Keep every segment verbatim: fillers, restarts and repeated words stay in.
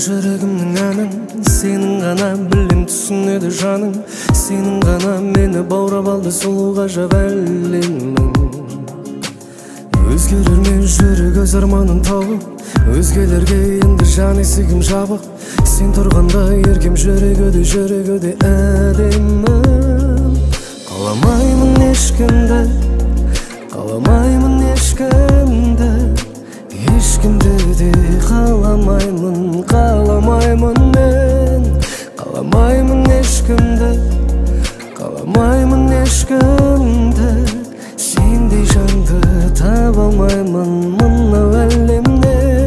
жүрегімнің әнін, сенің ғана білем түсінеді жаның. Сенің ғана мені баурап алды сұлу ғажап әлемің. Өзгерер ме жүрек өз арманын тауып, өзгелерге енді жан есігім жабық. Сен тұрғанда еркем жүрегіде жүрегіде әдемім. Қаламаймын ешкімді, қаламаймын ешкімді, ешкімді де қаламаймын, қаламаймын мен. Қаламаймын ешкімді, қаламаймын ешкімді, сендей жанды таба алмаймын мынау әлемнен.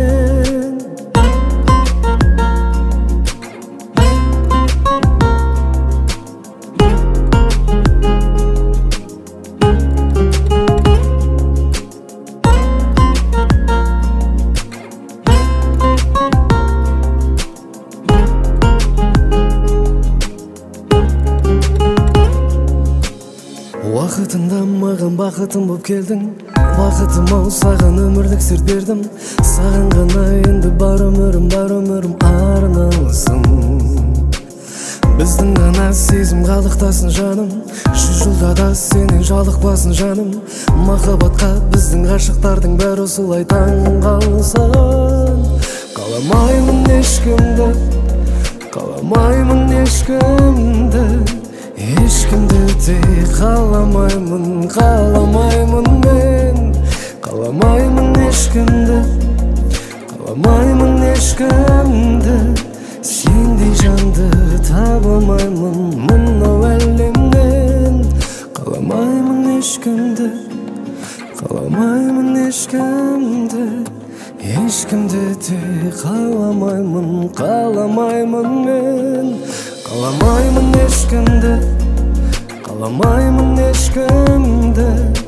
Уақытында маған бақытым болып келдің, бақытым ау саған өмірлік сыр бердім. Саған ғана енді бар өмірім, бар өмірім арналсын. Біздің ғана сезім қалықтасын жаным, жүз жылда да сенен жалықпасын жаным. Махаббатқа біздің ғашықтардың бәрі осылай таң қалсын. Қаламаймын ешкімді, қаламаймын ешкімді, ешкімді де қаламаймын, қаламаймын мен. Қаламаймын ешкімді, қаламаймын ешкімді, сендей жанды таба алмаймын мынау әлемнен. Қаламаймын ешкімді, қаламаймын ешкімді, ешкімді де қаламаймын, қаламаймын мен. Қаламаймын ешкімді, қаламаймын ешкімді,